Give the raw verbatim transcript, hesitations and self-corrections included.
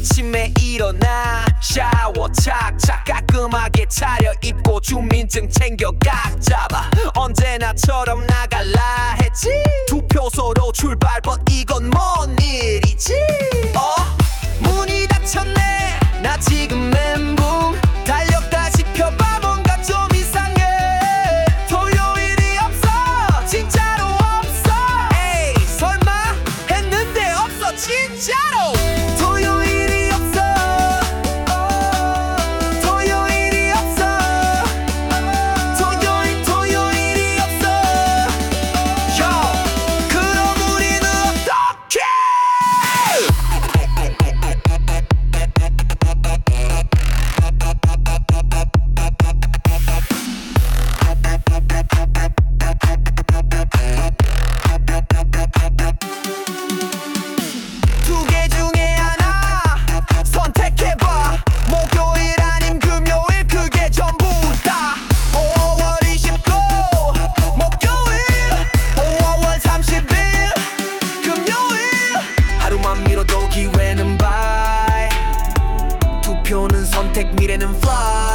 아침에 일어나 샤워 착착 깔끔하게 차려입고 주민증 챙겨 각 잡아 언제나처럼 나갈라 했지. 투표소로 출발 but 이건 뭔 일이지. 어? 문이 닫혔네. 나 지금 멘붕. 달력다 지켜봐 뭔가 좀 이상해. 토요일이 없어 진짜로 없어. 에이 설마 했는데 없어 진짜로. 토요일이 없어. 토요일이 없어. 토요일 토요일이 없어. 요 그럼 우리는 어떡해. 두 개 중에 하나 선택해봐. 목요일 아님 금요일 그게 전부다. 오월 이십구 목요일 오월 삼십일 금요일. 하루만 미뤄도 기회는 발. 투표는 선택 미래는 fly.